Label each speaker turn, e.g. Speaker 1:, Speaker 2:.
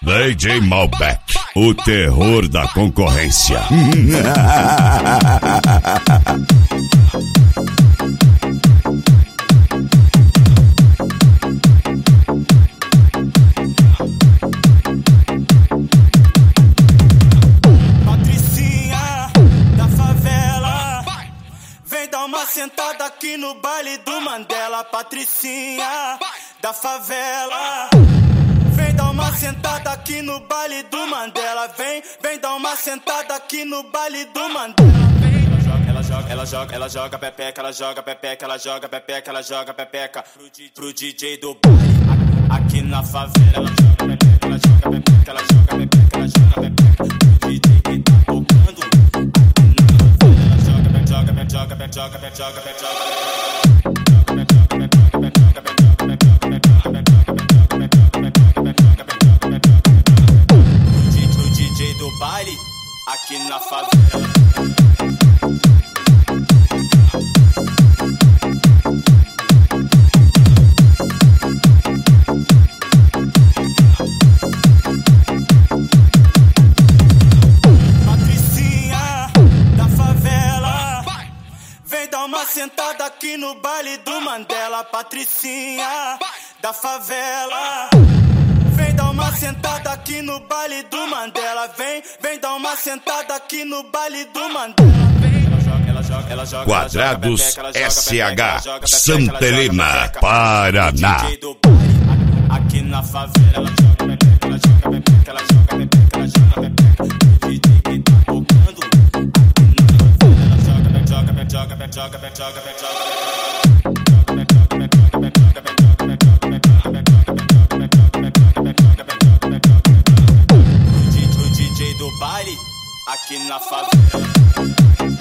Speaker 1: DJ Malbec, o terror da concorrência.
Speaker 2: Patricinha da favela, vem dar uma sentada aqui no baile do Mandela. Patricinha da favela, vem dar uma sentada aqui no baile do Mandela. Vem dar uma sentada aqui no baile do Mandela. Ela joga pepeca, ela joga pepeca, ela joga pepeca, ela joga pepeca pro DJ do baile aqui na favela. Ela joga pepeca, ela joga pepeca, ela joga pepeca, ela joga pepeca pro DJ que tá tocando aqui na favela. Ela joga pepeca, joga pepeca, joga pepeca, joga pro DJ do baile aqui na favela. Uma sentada aqui no baile do Mandela. Patricinha da favela, vem dar uma sentada aqui no baile do Mandela. Vem dar uma sentada aqui no baile do Mandela.
Speaker 1: Quadrados SH, Santa Helena, Paraná.
Speaker 2: Aqui na favela, ela joga pepeca, ela joga pepeca, ela joga pepeca, ela joga pepeca pro DJ que tá tocando aqui na favela. Ela joga pepeca, joga pepeca, joga pepeca, joga pepeca pro DJ do baile aqui na favela.